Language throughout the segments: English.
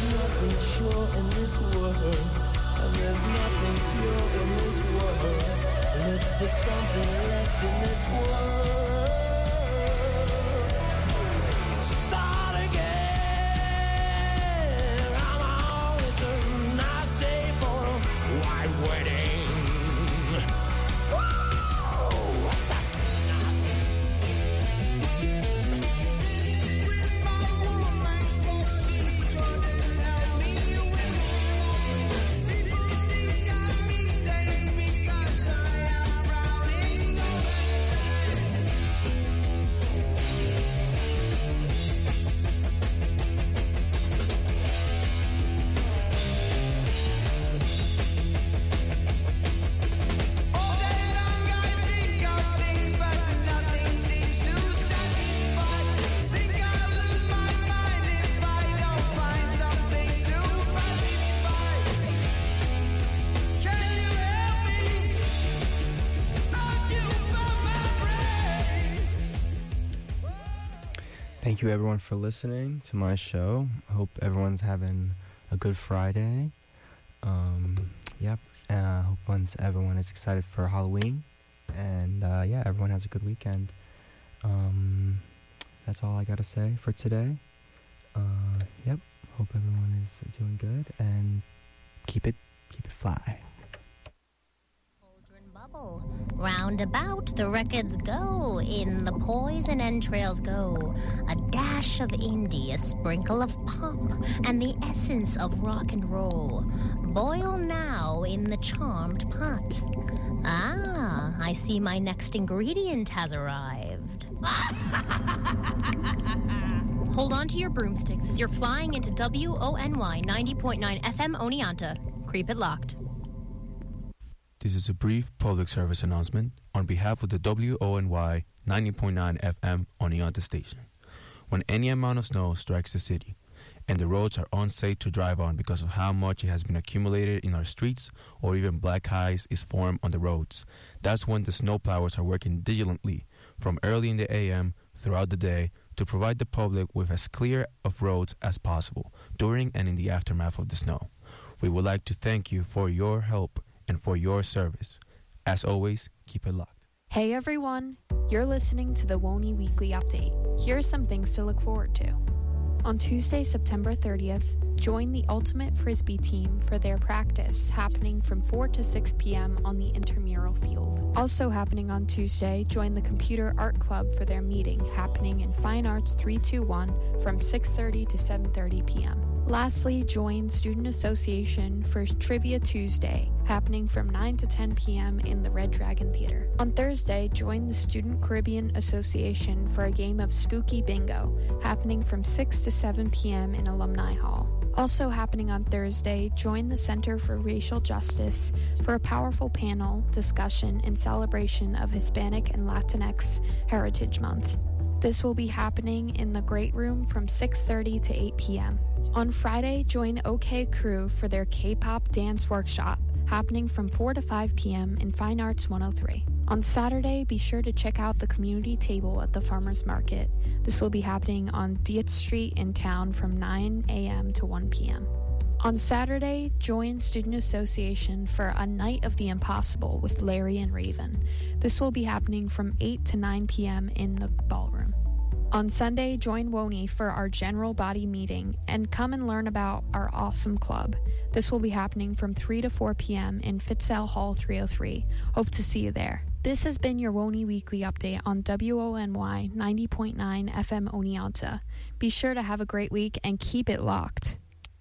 nothing sure in this world, and there's nothing pure in this world. Look for something left in this world. Start again. I'm on. It's a nice day for a white wedding. Whoa, what's that? Thank you everyone for listening to my show. I hope everyone's having a good Friday. Hope everyone is excited for Halloween. And everyone has a good weekend. That's all I gotta say for today. Hope everyone is doing good and keep it fly. Bubble. Roundabout the records go, in the poison entrails go. A dash of indie, a sprinkle of pop, and the essence of rock and roll. Boil now in the charmed pot. Ah, I see my next ingredient has arrived. Hold on to your broomsticks as you're flying into WONY 90.9 FM Oneonta. Creep it locked. This is a brief public service announcement on behalf of the WONY 90.9 FM Oneonta station. When any amount of snow strikes the city and the roads are unsafe to drive on because of how much it has been accumulated in our streets or even black ice is formed on the roads, that's when the snowplowers are working diligently from early in the AM throughout the day to provide the public with as clear of roads as possible during and in the aftermath of the snow. We would like to thank you for your help and for your service. As always, keep it locked. Hey everyone, you're listening to the WONY Weekly Update. Here are some things to look forward to. On Tuesday, September 30th, join the Ultimate Frisbee team for their practice happening from 4 to 6 p.m. on the intramural field. Also happening on Tuesday, join the Computer Art Club for their meeting happening in Fine Arts 321 from 6:30 to 7:30 p.m. Lastly, join Student Association for Trivia Tuesday, happening from 9 to 10 p.m. in the Red Dragon Theater. On Thursday, join the Student Caribbean Association for a game of Spooky Bingo, happening from 6 to 7 p.m. in Alumni Hall. Also happening on Thursday, join the Center for Racial Justice for a powerful panel discussion in celebration of Hispanic and Latinx Heritage Month. This will be happening in the Great Room from 6:30 to 8 p.m. On Friday, join OK Crew for their K-pop dance workshop, happening from 4 to 5 p.m. in Fine Arts 103. On Saturday, be sure to check out the community table at the Farmers Market. This will be happening on Dietz Street in town from 9 a.m. to 1 p.m. On Saturday, join Student Association for a Night of the Impossible with Larry and Raven. This will be happening from 8 to 9 p.m. in the ballroom. On Sunday, join WONY for our general body meeting and come and learn about our awesome club. This will be happening from 3 to 4 p.m. in Fitzell Hall 303. Hope to see you there. This has been your WONY Weekly Update on WONY 90.9 FM Oneonta. Be sure to have a great week and keep it locked.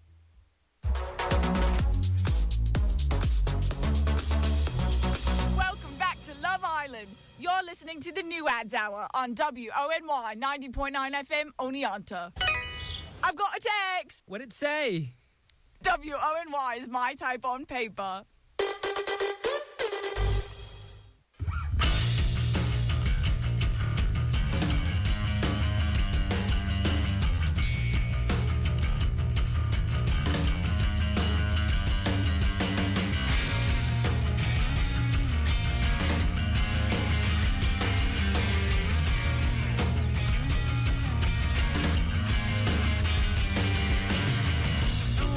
Welcome back to Love Island. You're listening to the New Ads Hour on WONY 90.9 FM Oneonta. I've got a text. What'd it say? WONY is my type on paper. So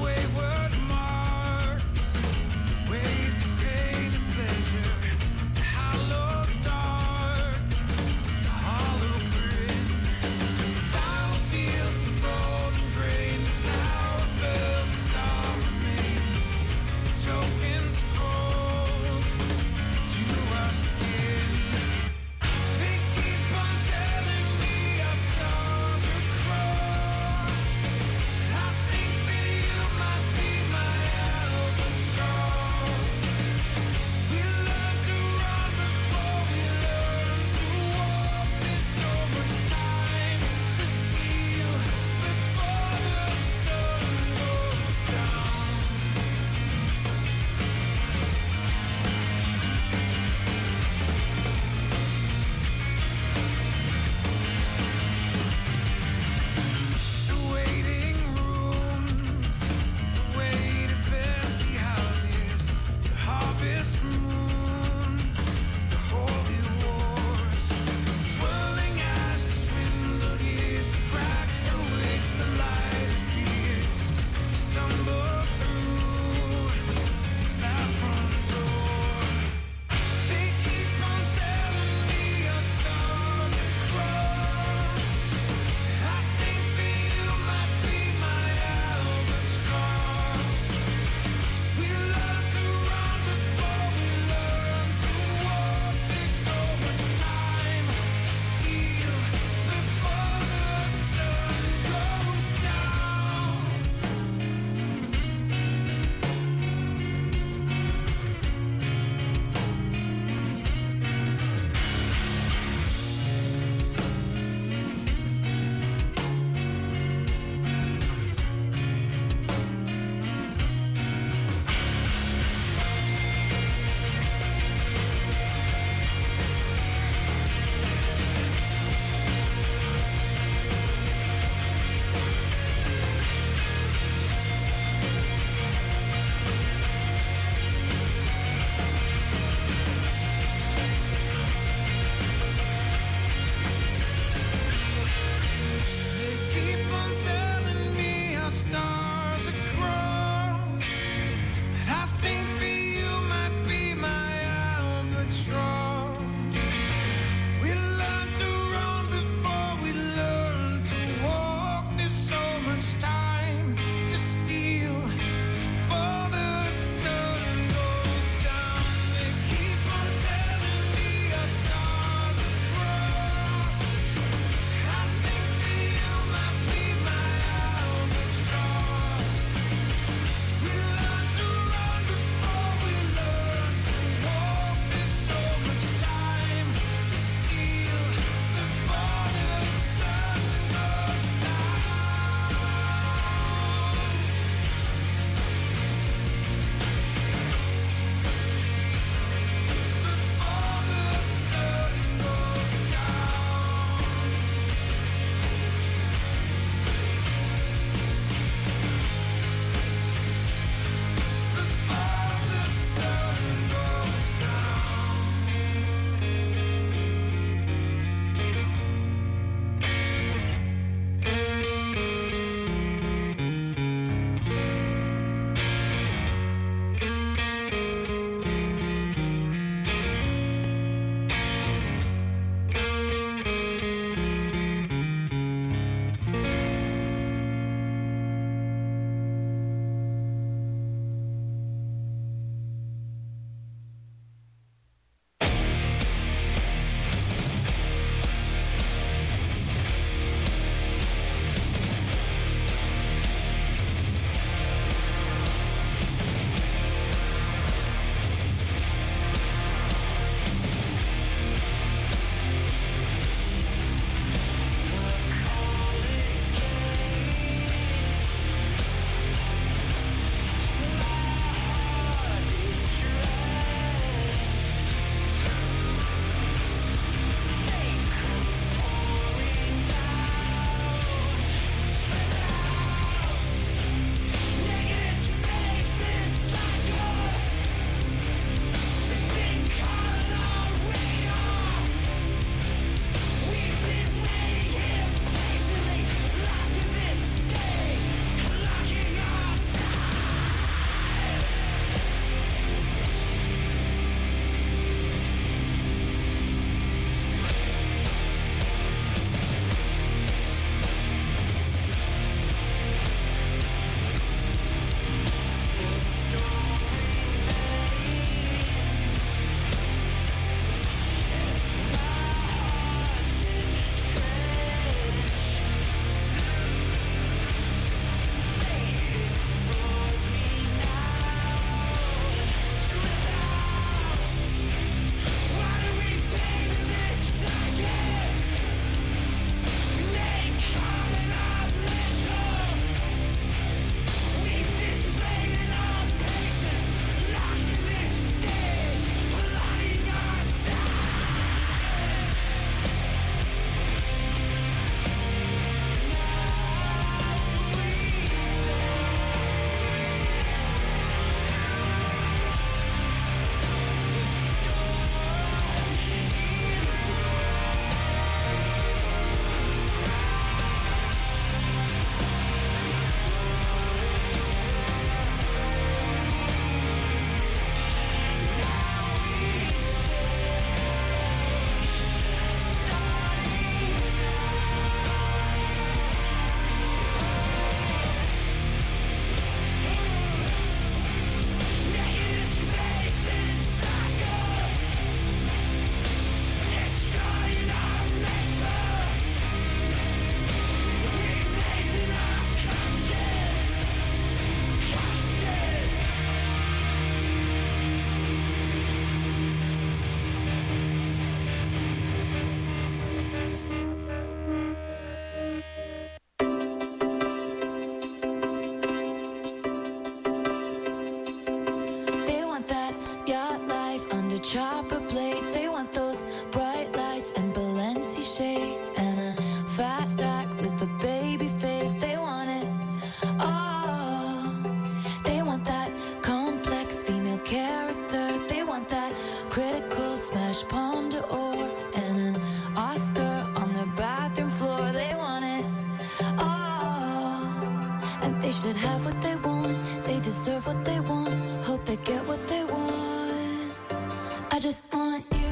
should have what they want. They deserve what they want. Hope they get what they want. I just want you.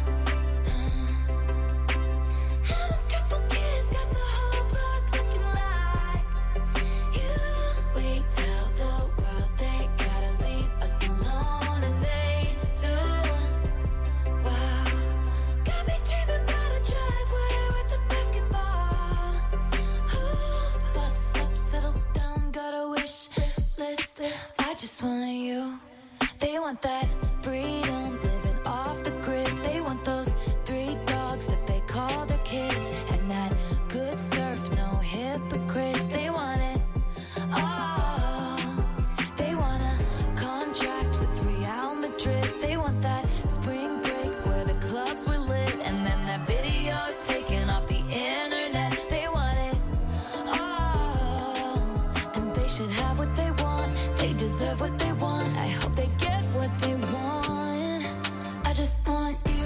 Have a couple kids, got the whole block looking like you. We tell the world they gotta leave us alone, and they do. Wow, got me dreaming about a driveway with a basketball hoop. Bus up, settle down, got a wish list. I just want you. They want that freedom, living off the grid. They want those 3 dogs that they call their kids, and that good surf, no hypocrites. They want it all. They want a contract with Real Madrid. They want that spring break where the clubs were lit, and then that video taken off the internet. They want it all, and they should have what they want. They deserve what they want. I hope they get what they want. I just want you.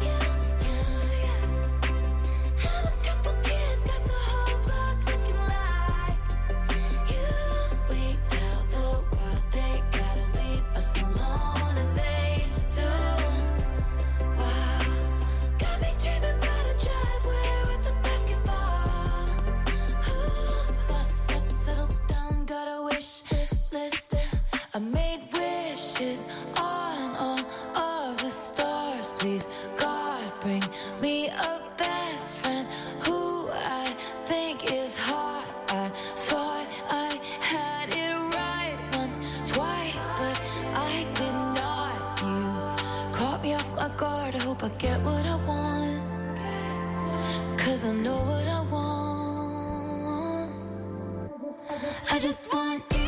Have a couple kids, got the whole block looking like you. We tell the world they gotta leave us alone, and they do. Wow, got me dreaming about a driveway with a basketball hoop. Bus up, settle down, got a wish list. I made wishes on all of the stars. Please, God, bring me a best friend who I think is hot. I thought I had it right once, twice, but I did not. You caught me off my guard. I hope I get what I want, 'cause I know what I want. I just want you.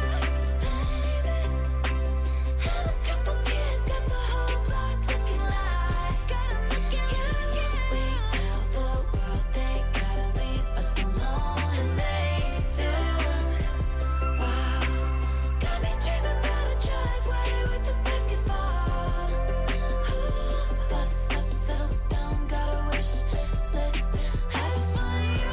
Have a couple kids, got the whole block looking like you. We tell the world they gotta leave us alone, and they do. Wow, got me dreaming about a driveway with a basketball hoop. Bus up, settle down, got a wish list. I just want you.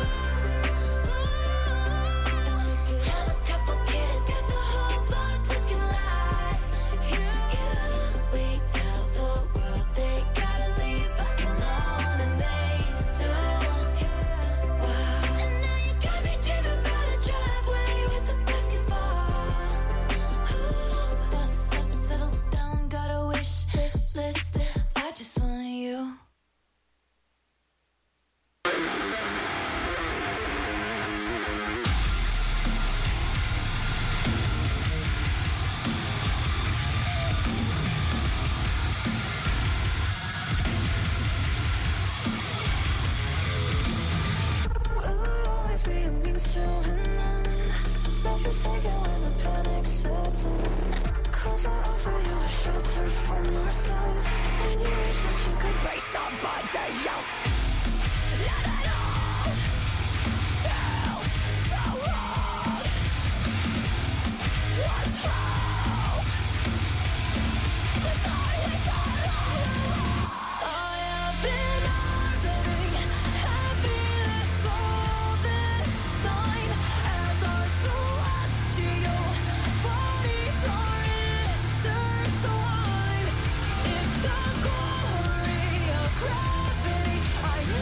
Have a couple kids, got the whole block looking like you. We tell the world they gotta leave us alone, and they do. Wow, and now you got me dreaming about a driveway with a basketball hoop. Bus up, settle down, got a wish list. I just want you. Will I always be a means to an end? Nothing's taken when the panic sets in. 'Cause I offer you a shelter from yourself. When you wish that you could be somebody else. Let it all feels so wrong. What's wrong? 'Cause I wish I'd all along. I have been orbiting happiness all this time, as our celestial bodies are intertwined. It's the glory of gravity. I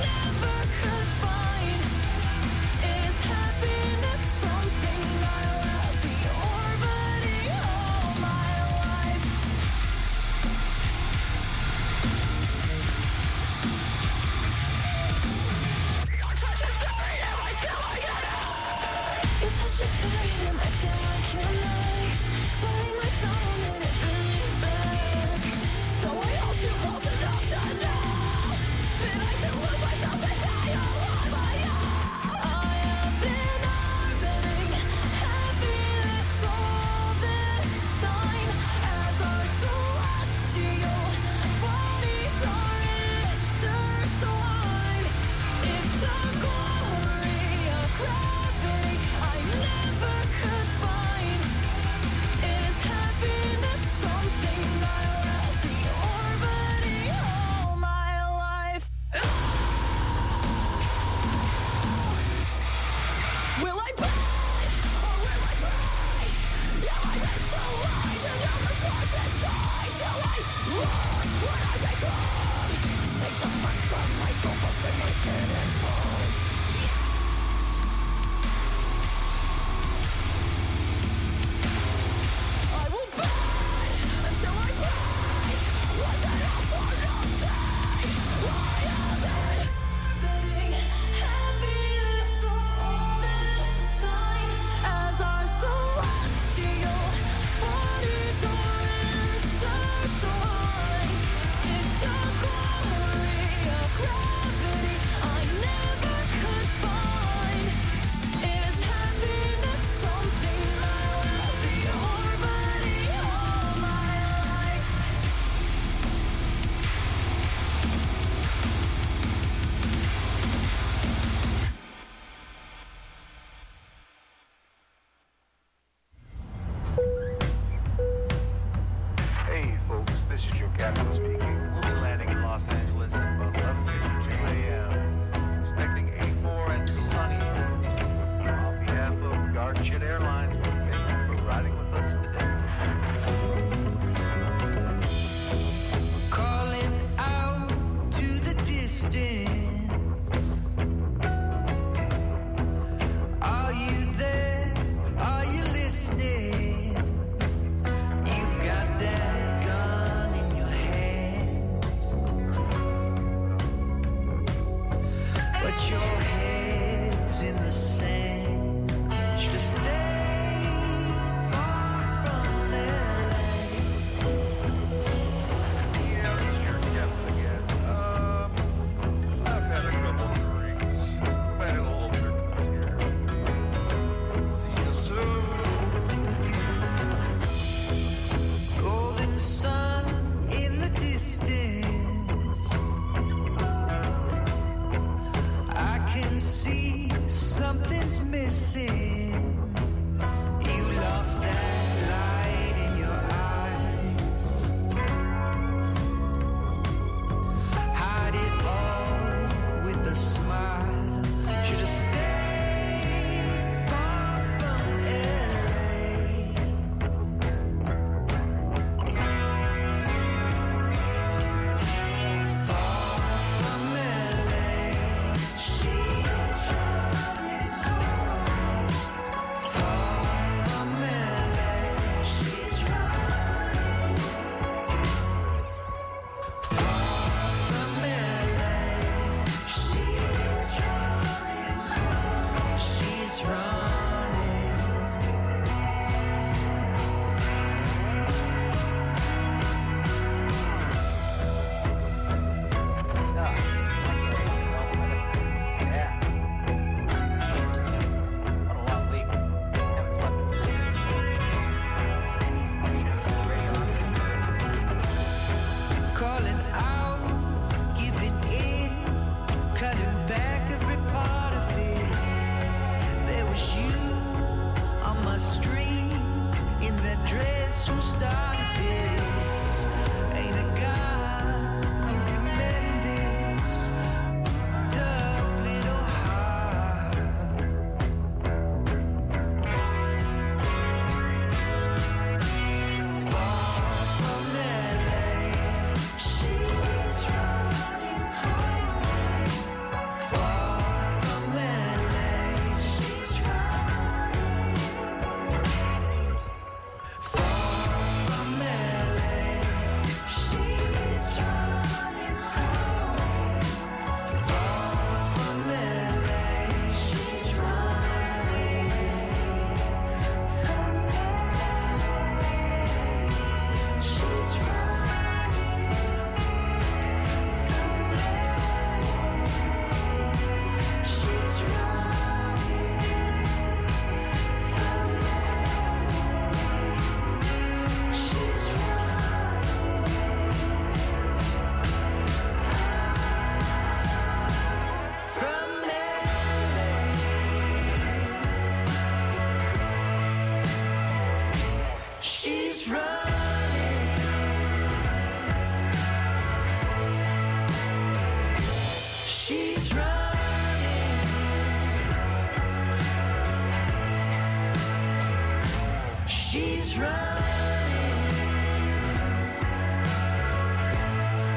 She's running.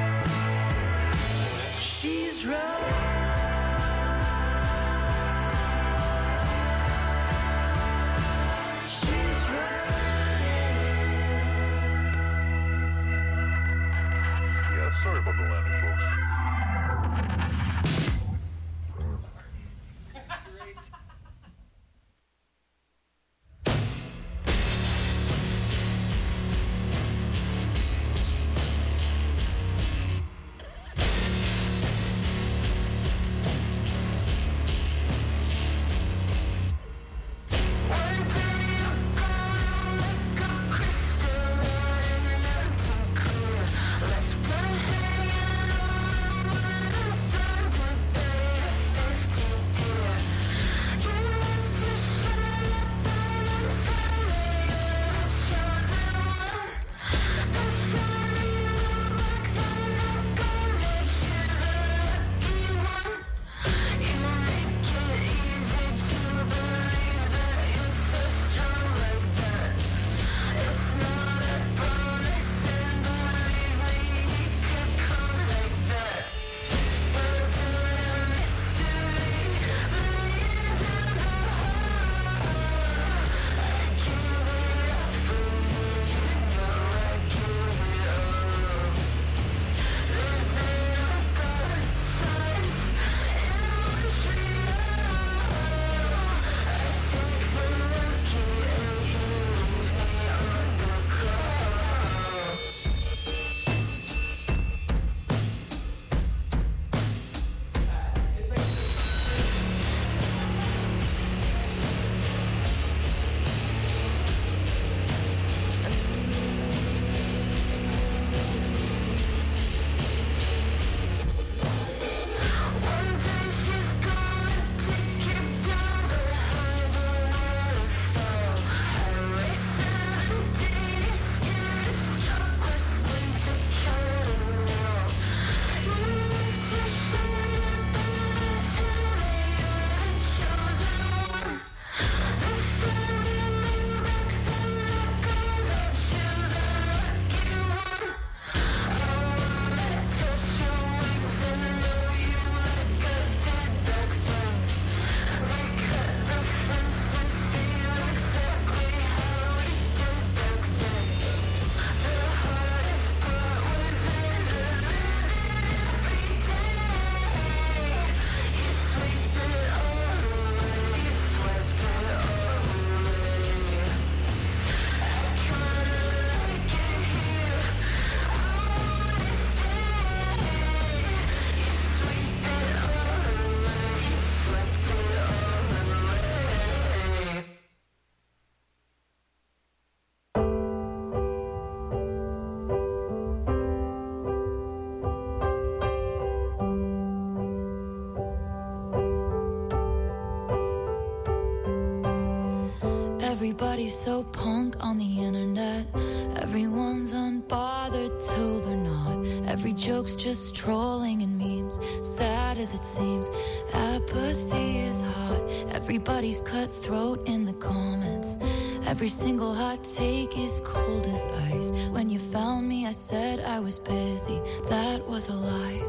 Everybody's so punk on the internet. Everyone's unbothered till they're not. Every joke's just trolling and memes. Sad as it seems, apathy is hot. Everybody's cutthroat in the comments. Every single hot take is cold as ice. When you found me, I said I was busy. That was a lie.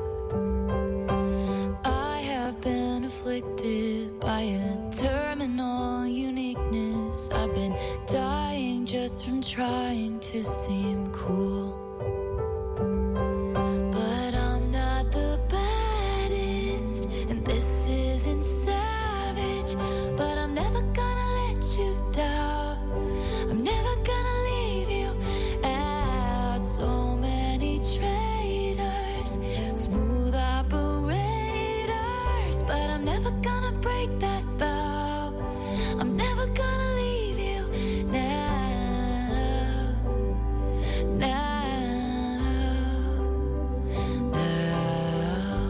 I have been afflicted by a terminal uniqueness. I've been dying just from trying to seem cool. But I'm not the baddest, and this isn't savage. But I'm never gonna let you down. I'm never gonna leave you out. So many traitors, smooth operators, but I'm never gonna break that vow. I'm never gonna leave you now, now, now.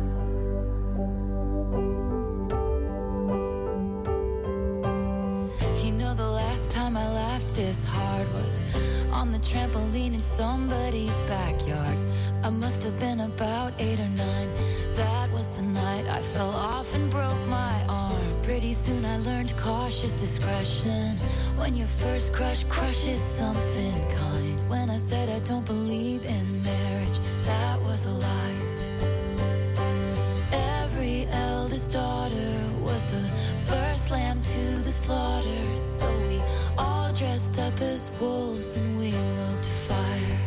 You know, the last time I laughed this hard was on the trampoline in somebody's backyard. I must have been about 8 or 9. That was the night I fell off and broke my arm. Pretty soon I learned cautious discretion. When your first crush crushes something kind. When I said I don't believe in marriage, that was a lie. Every eldest daughter was the first lamb to the slaughter. So we all dressed up as wolves and we looked fire.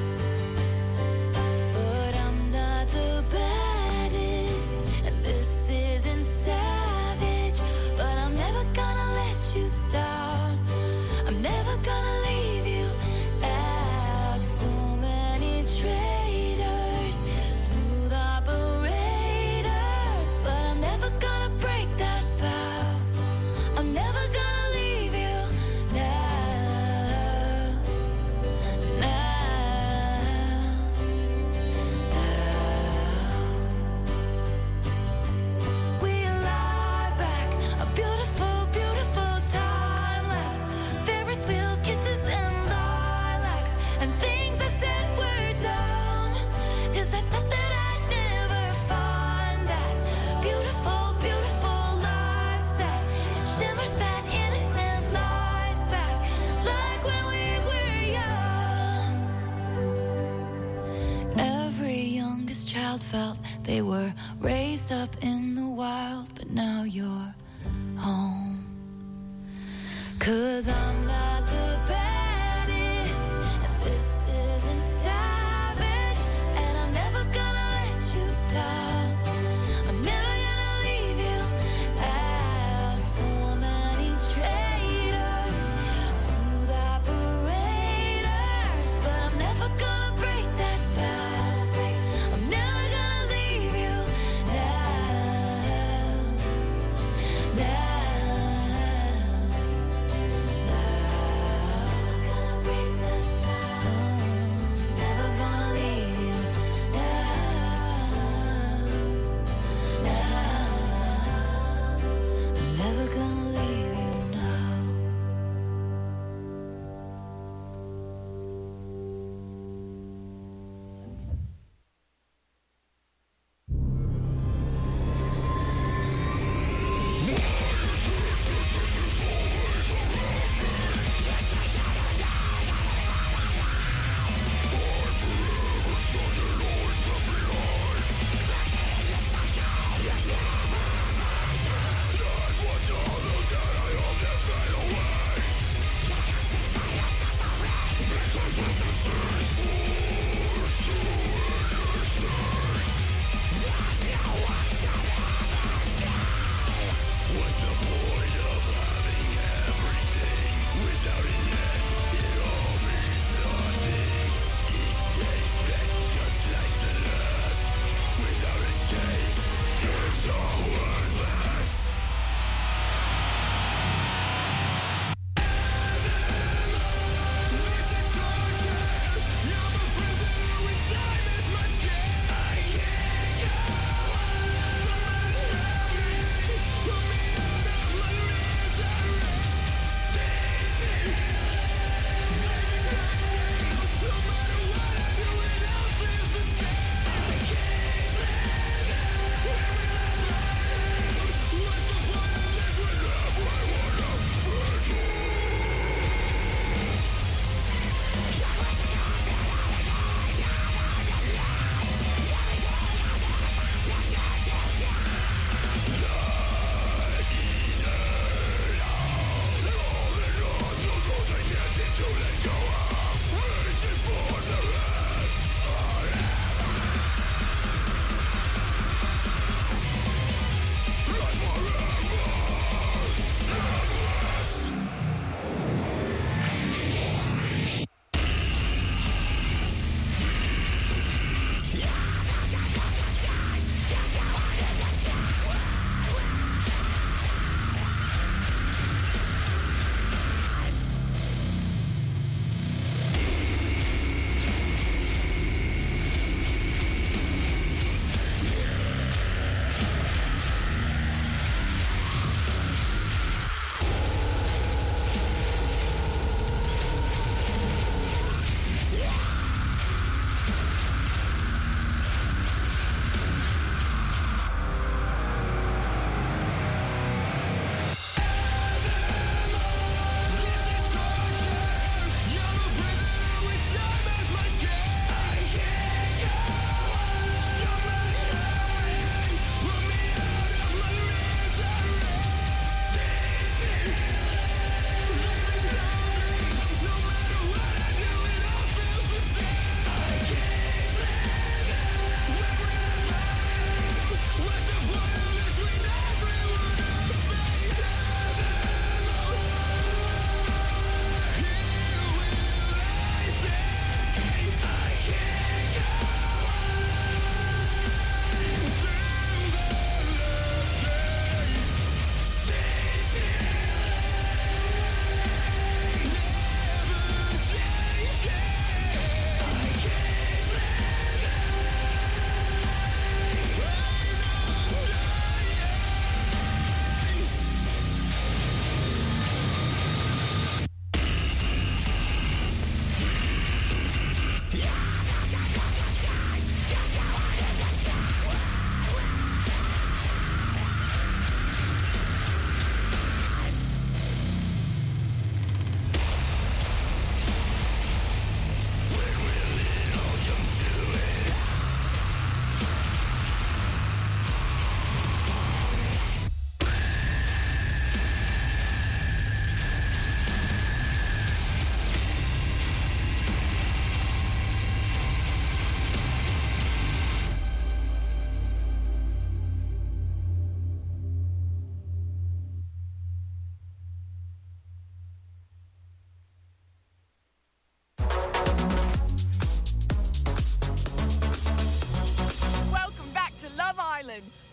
But I'm not the baddest, and this isn't savage. But I'm never gonna let you down. I'm never gonna leave you out. So many traitors, smooth operators, but I'm never gonna break that vow. I'm never gonna leave you now, now, now. We lie back, a beautiful, beautiful time lapse. Ferris wheels, kisses, and lilacs, and things I said were dumb. 'Cause I thought that I'd never find that beautiful, beautiful life that shimmers that innocent light back, like when we were young. Every youngest child felt they were raised up in the wild, but now you're home. 'Cause I'm not the baddest, and this isn't savage, and I'm never gonna let you down. I'm never gonna leave you out. So many traitors, smooth operators, but I'm never gonna break that vow. I'm never gonna leave you now, now, now.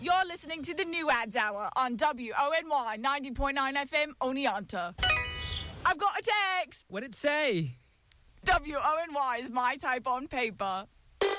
You're listening to the New Ads Hour on WONY 90.9 FM Oneonta. I've got a text. What'd it say? WONY is my type on paper.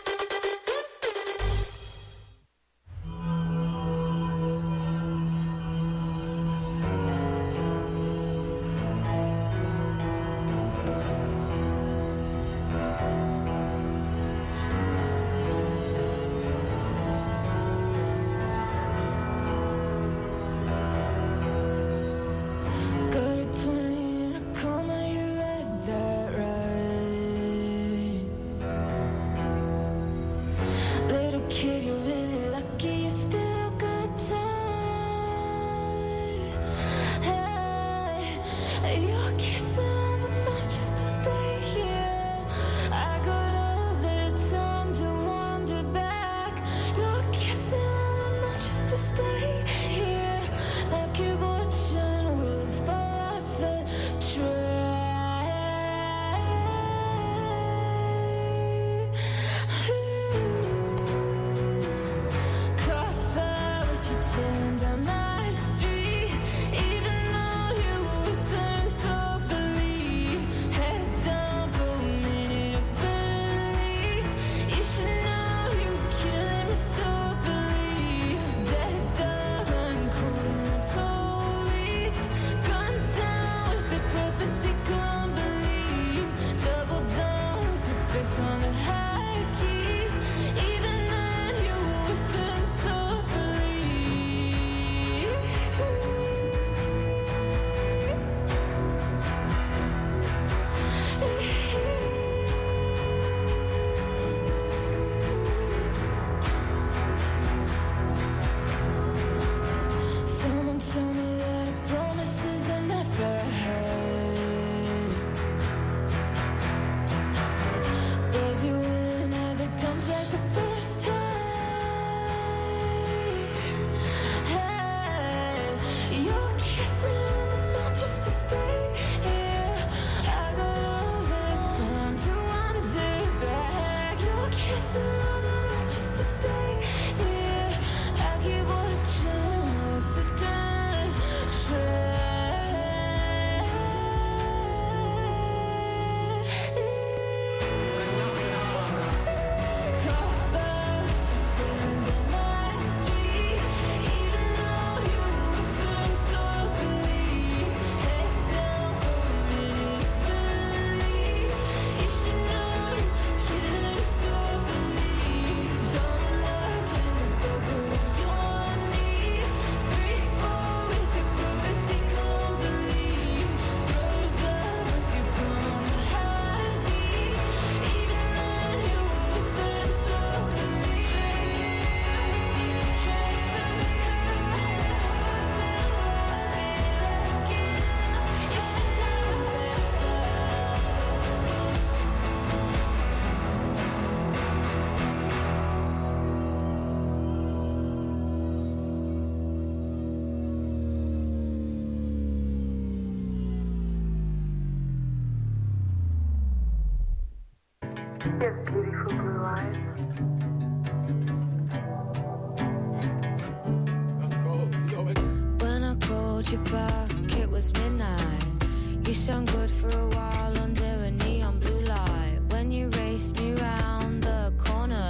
When I called you back, it was midnight. You sound good for a while under a neon blue light. When you raced me round the corner,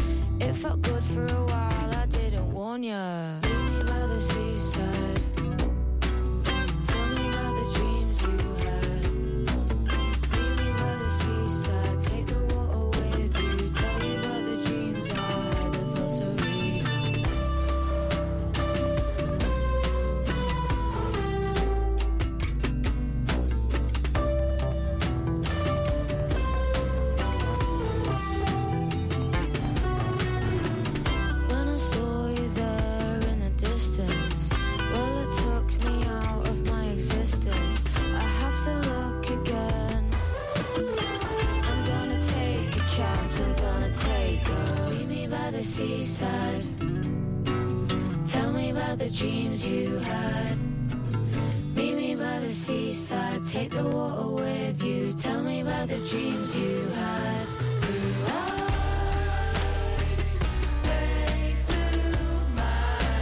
it felt good for a while, I didn't warn ya. Meet me by the seaside. Tell me about the dreams you had. Meet me by the seaside. Take the water with you. Tell me about the dreams I had that felt so real. When I saw you there in the distance, well, it took me out of my existence. I have to look again. I'm gonna take a chance, I'm gonna take her. Meet me by the seaside. Tell me about the dreams you had. Meet me by the seaside. Take the water with you. Tell me about the dreams you had. Blue eyes, break blue mind.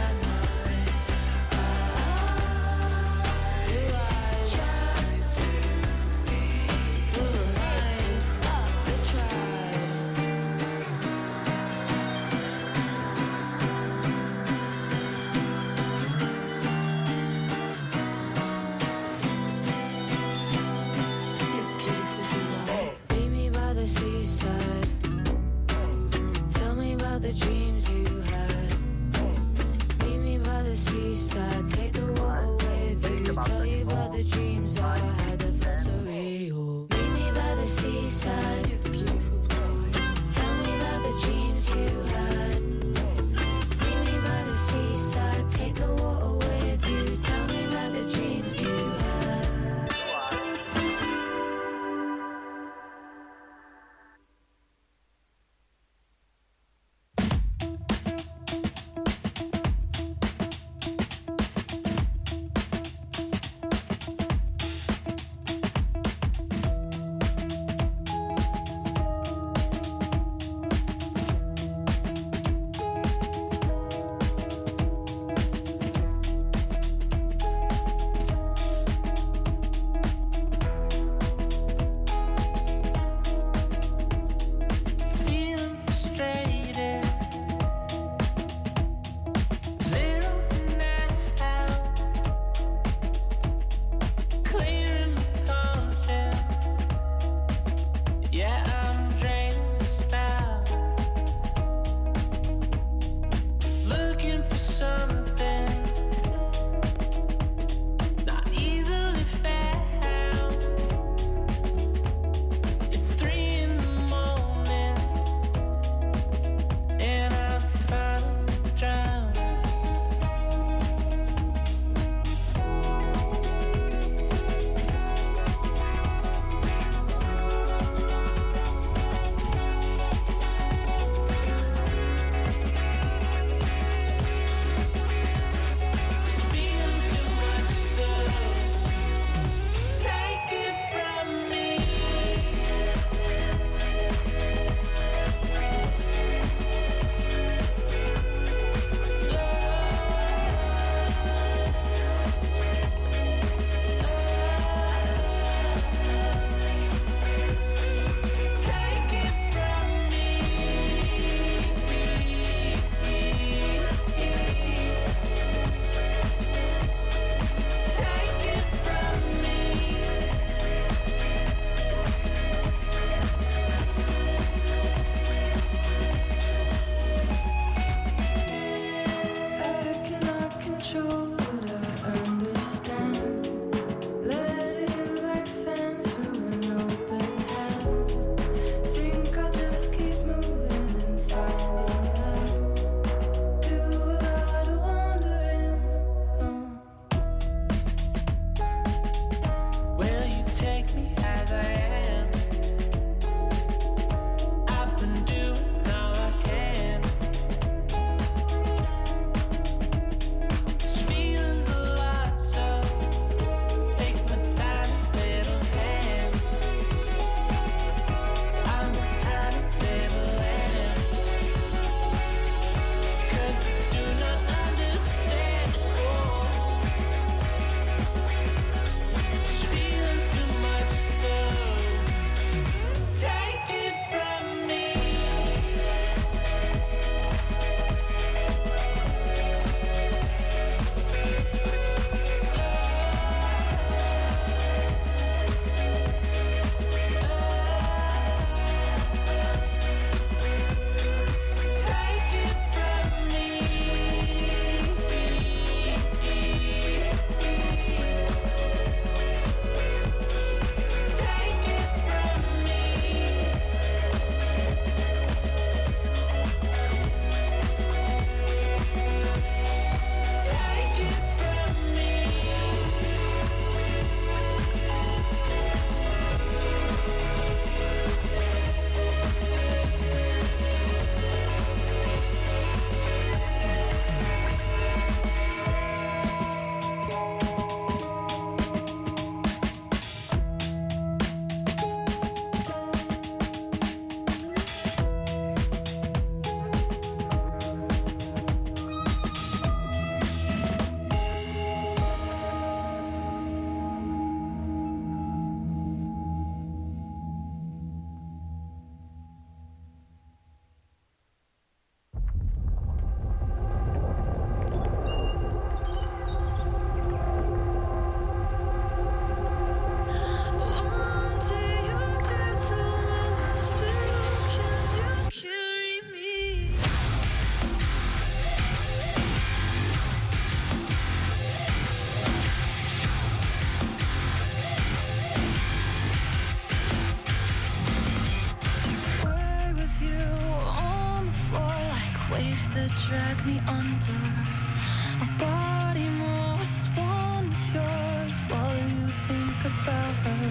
that drag me under. My body moves one with yours while you think about her.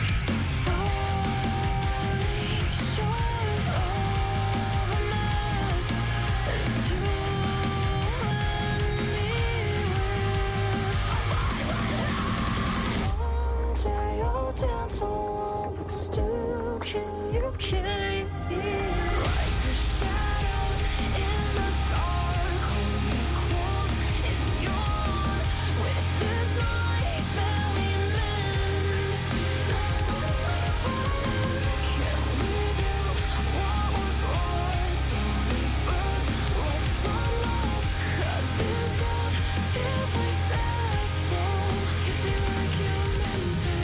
Falling short of a man as you and me were. One day you'll dance alone, but still can you carry me? Like the shadows in the dark, hold me close in yours with this night that we mend. Can we build what was lost or rebirth or from lost? 'Cause this love feels like death, so kiss me like you meant it.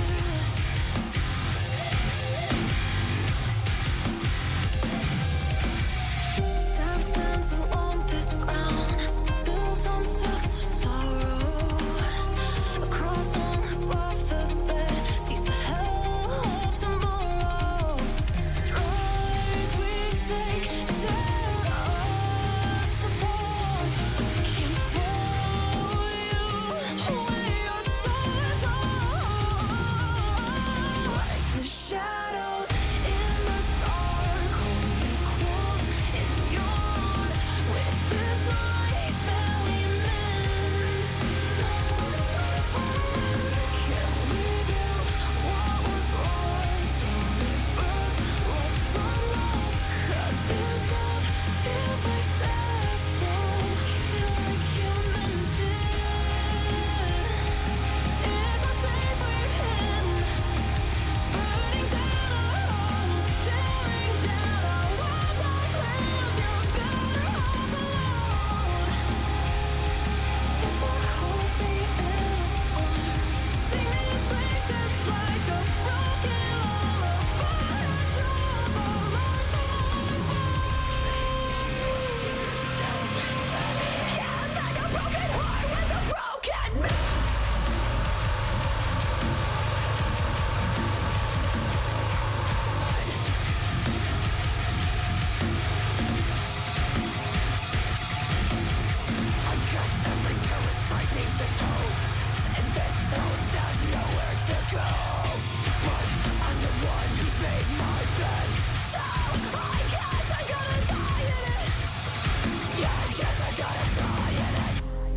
Steps along this ground, built on stilts of sorrow. Across all above the bed, sees the hell of tomorrow. Strides we take tear us apart. Can't follow you where your sides are. Like the shadows in the dark, hold me close in yours with this light that we mend. Can we build what was lost or rebirth or from lost? 'Cause this love feels like death, so kiss me like you meant it. It's our sacred pen, burning down our home, tearing down our walls, our plans. You're better off alone. The dark holds me in its arms, sing me to sleep just like a broken lullaby. I draw the line from can't make a broken heart with a broken man. I guess every parasite needs its host, and this host has nowhere to go. But I'm the one who's made my bed, so I guess I gotta die in it. Yeah, I guess I gotta die in it.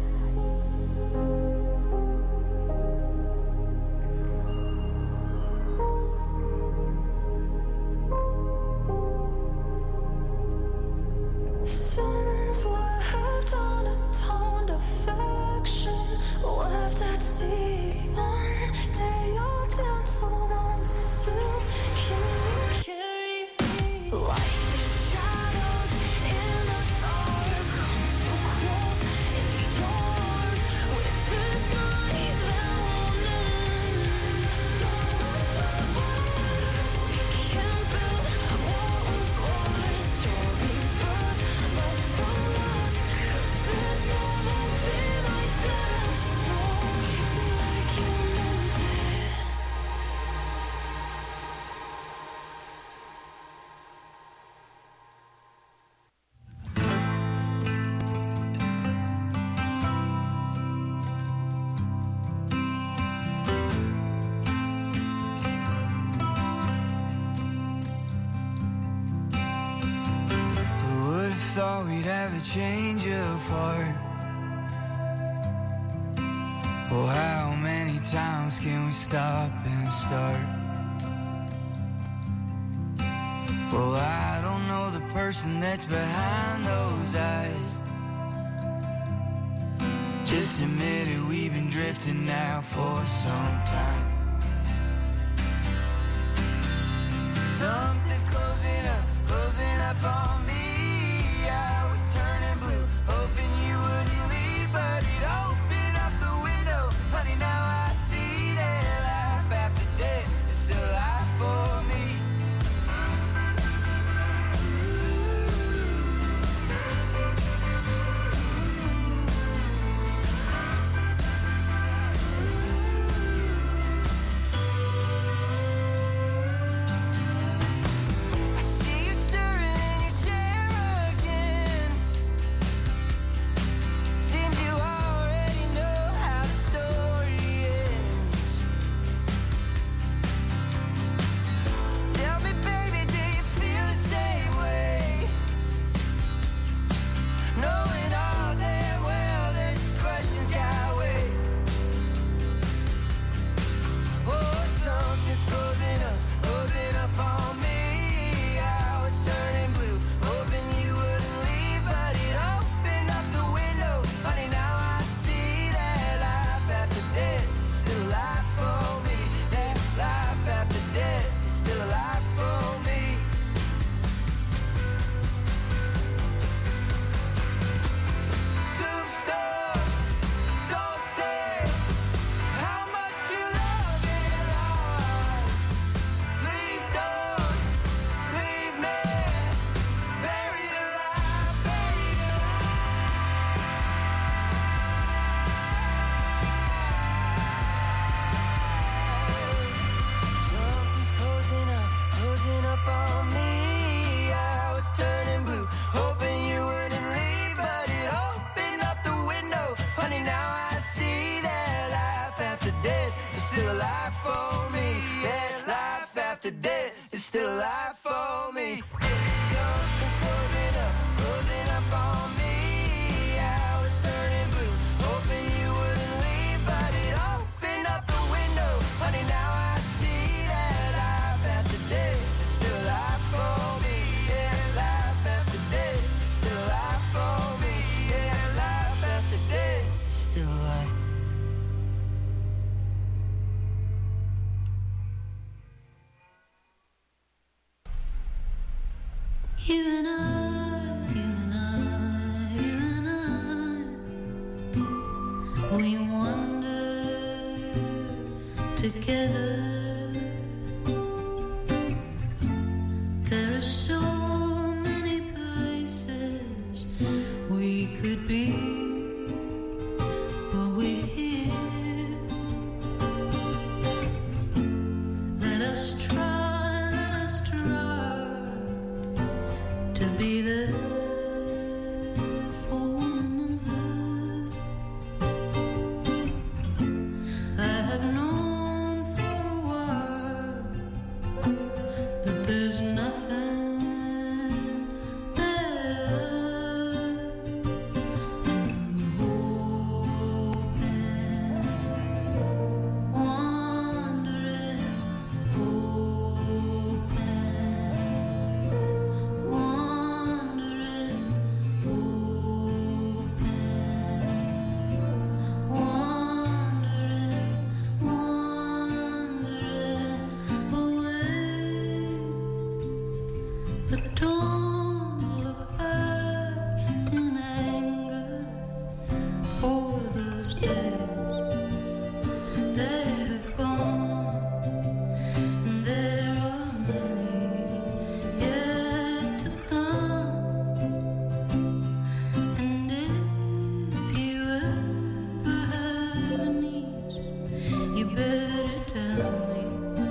Sins left unatoned, affection left at sea. One day you'll dance alone, but still can you carry me? Like the shadows in the dark, come too close in yours with this night that won't end. We can build what was lost or rebirth, but from us, 'cause this love will be my death, so kiss me like you meant it. Who would've thought we'd have a change of heart? Oh, how many times can we stop and start? Well, I don't know the person that's behind those eyes. Just admit it, we've been drifting now for some time. Something's closing up on me. I was turning blue, hoping you wouldn't leave, but it opened up the window. Honey, now I see that life after death is still life for me. dead is still alive for me. Something's closing up on me. I was turning blue, hoping you wouldn't leave, but it opened up the window, honey. Now I see that life after death is still alive for me. Yeah, life after death is still alive for me. Yeah, life after death is still alive. You and I, we wander together. There are so many places we could be, but we're here. Let us try to be there for one another. I have known for a while that there's nothing better than hoping, wondering, hoping. Don't look back in anger for those days. They have gone, and there are many yet to come. And if you ever have a need, you better tell me.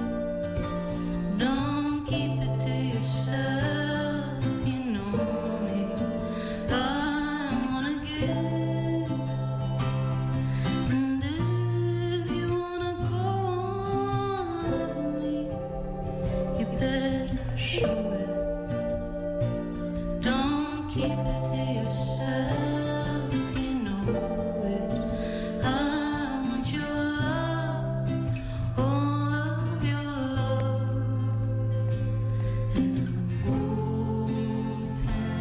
Don't keep it to yourself, you know me. I wanna give, and if you wanna go on loving me, you better show it. Don't keep it to yourself, you know it. I want your love, all of your love. And I'm hoping,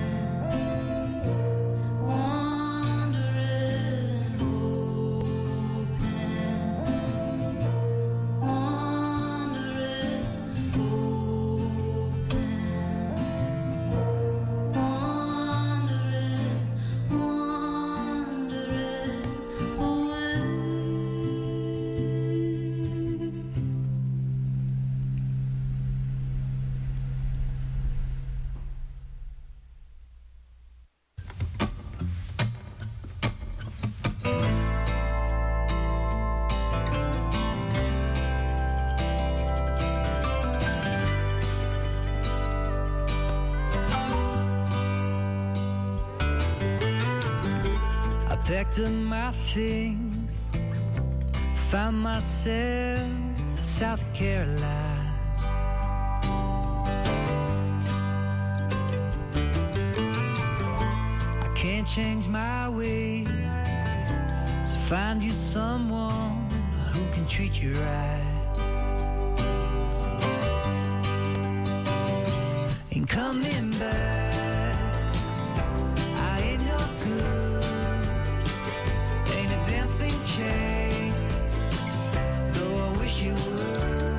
wondering, hoping, wondering, hoping, wondering, wondering away. I packed up my things, found myself in South Carolina. I can't change my ways, so find you someone who can treat you right. Ain't coming back, I ain't no good. Ain't a damn thing changed, though I wish you would.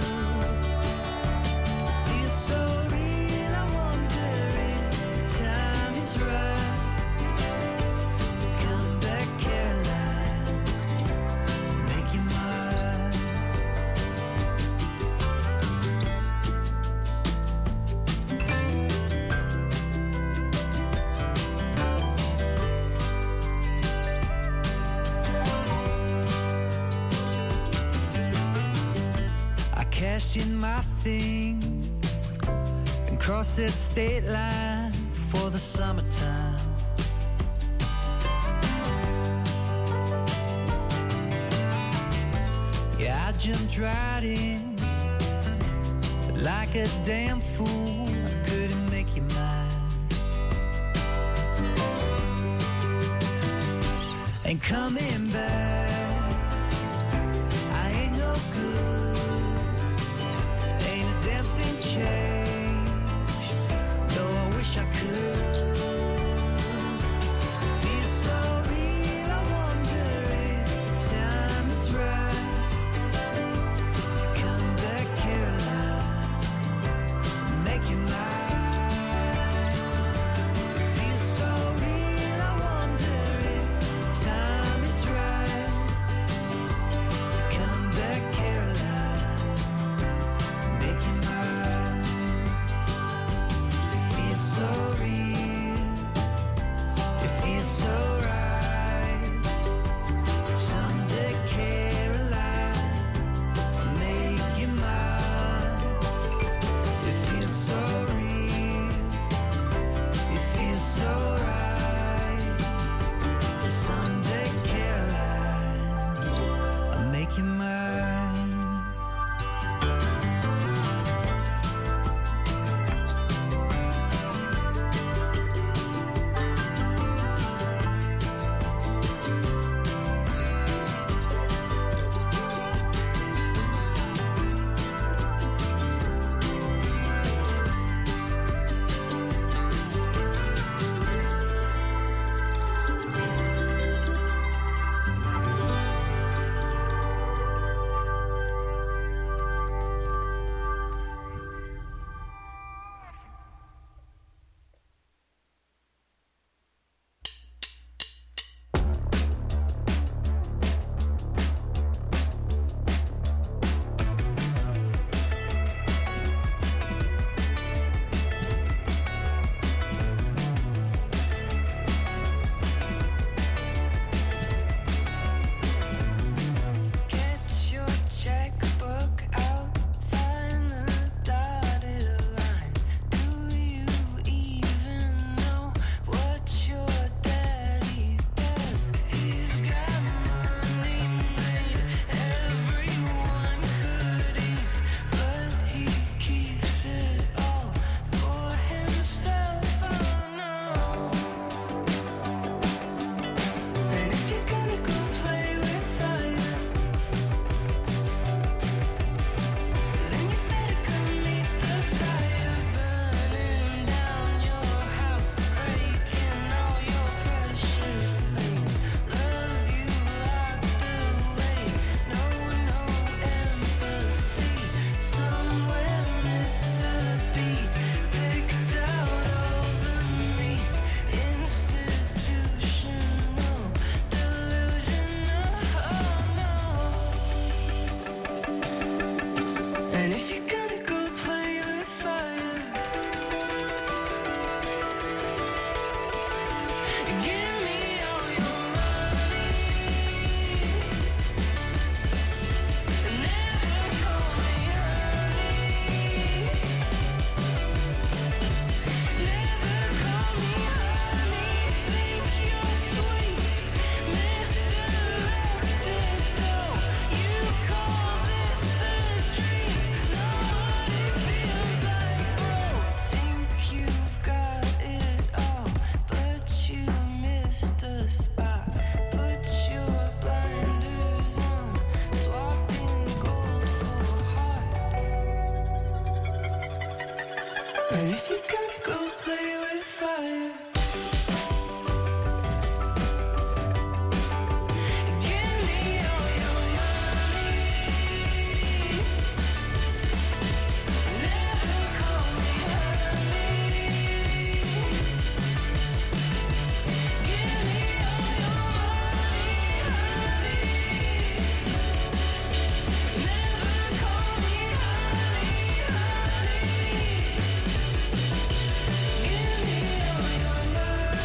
Feels so real, I wonder if the time is right to come back, Caroline, make you mine. Cashed in my things and crossed that state line for the summertime. Yeah, I jumped right in, but like a damn fool, I couldn't make you mine. Ain't coming back, I ain't no good, ain't a damn thing changed, though I wish I could. Feels so real, I wonder if time is right to come back, Caroline, and make you mine. It feels so real, I wonder if time is right to come back, Caroline, and make you mine. It feels so real, it feels so right. Someday, Caroline, I'll make you mine. It feels so real, it feels so right. Someday, Caroline, I'll make you mine. Get your checkbook out, sign the dotted line. Do you even know what your daddy does? He's got money made everyone could eat, but he keeps it all for himself. Oh no. And if you're gonna go play with fire, then you better come meet the fire, burning down your house, breaking all your precious things. Love you locked away, no empathy. Somewhere missed the beat, picked out all the meat. Institutional, delusional, oh no. And if you're gonna go play with fire, give me all your money. Never call me honey. Never call me honey. Think you're sweet, misdirected though. You call this the dream. Nobody feels like bro. Think you've got it all, but you missed a spot. Put your blinders on, swapping gold for heart. And if you're gonna go play with fire, give me all your money. Never call me honey. Give me all your money, honey. Never call me honey, honey. Give me all your money.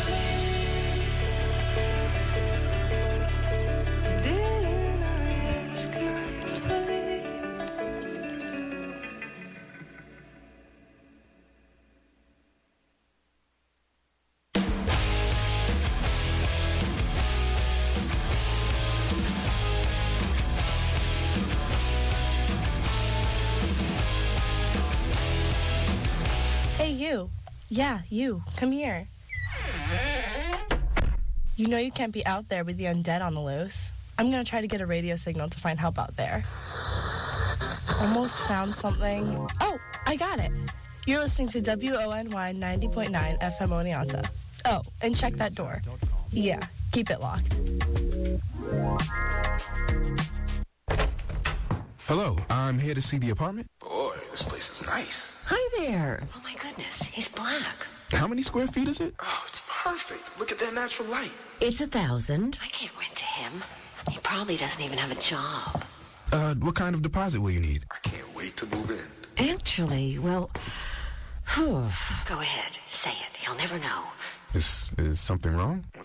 Hey, you. Yeah, you. Come here. You know you can't be out there with the undead on the loose. I'm gonna try to get a radio signal to find help out there. Almost found something. Oh, I got it. You're listening to WONY 90.9 FM Oneonta. Oh, and check that door. Yeah, keep it locked. Hello, I'm here to see the apartment. Boy, this place is nice. Hi there. Oh my goodness, he's black. How many square feet is it? Oh, it's perfect. Look at that natural light. It's 1,000. I can't rent to him. He probably doesn't even have a job. What kind of deposit will you need? I can't wait to move in. Actually, well, go ahead, say it. He'll never know. Is something wrong?